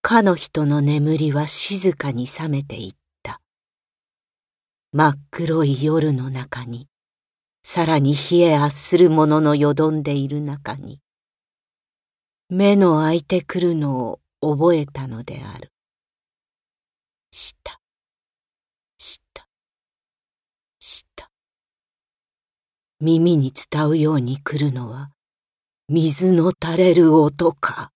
かの人の眠りは静かに覚めていった。真っ黒い夜の中に、さらに冷え圧するもののよどんでいる中に、目の開いてくるのを覚えたのである。した、した、した。耳に伝うように来るのは、水の垂れる音か。